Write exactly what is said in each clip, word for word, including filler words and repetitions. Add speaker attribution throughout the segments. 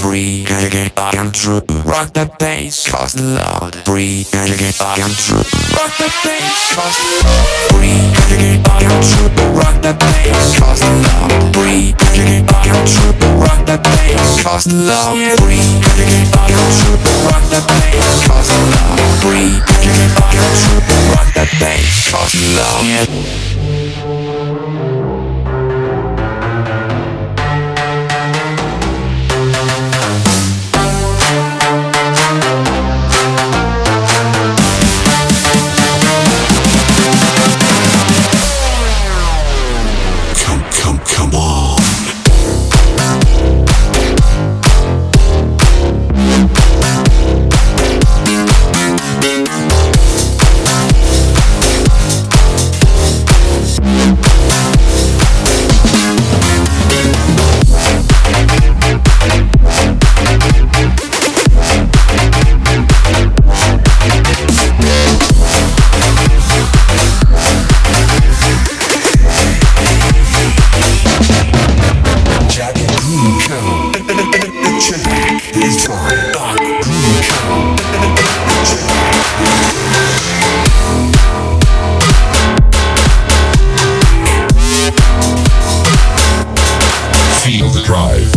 Speaker 1: Breathe, gotta get I am true. Rock the bass, cause the loud. Breathe, gotta get I am true. Rock the bass, cause the loud. Breathe, gotta get I am true. Rock the bass, cause the loud. Breathe, gotta get I am true. Rock the bass, cause the loud. Breathe, gotta get I am true. Rock the bass, cause the loud. Breathe, gotta get I am true. Rock the bass, cause the loud.
Speaker 2: Feel the drive.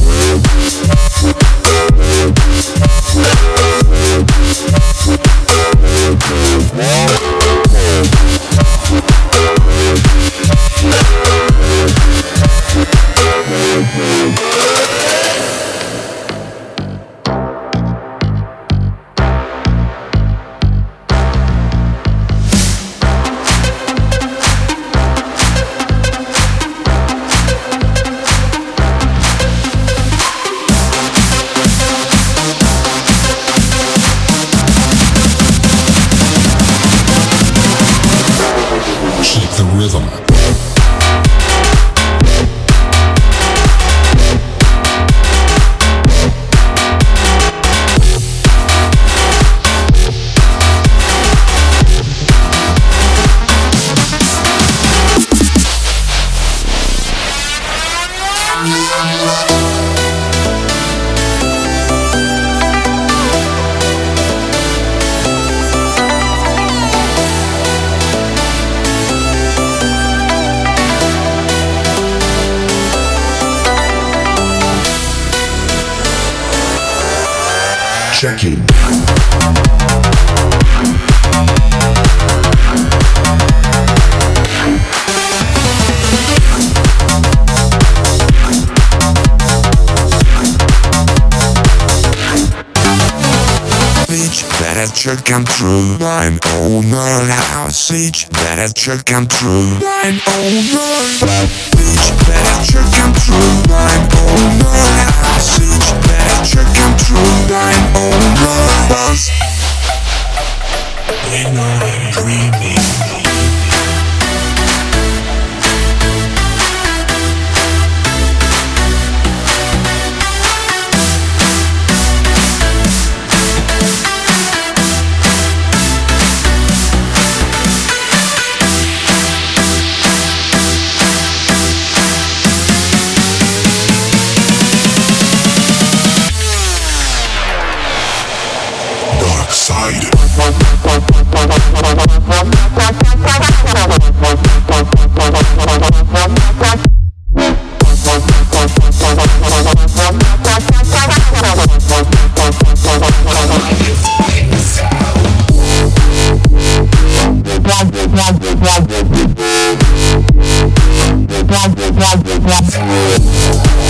Speaker 2: Keep the rhythm. Checking.
Speaker 1: Bitch, better check come true. I'm owner house. Bitch, better check come true. I'm owner. Bitch, better check come true. I'm owner house. Bitch, better check come true. I'm owner house. When I'm dreaming.
Speaker 2: Side.
Speaker 3: Wow.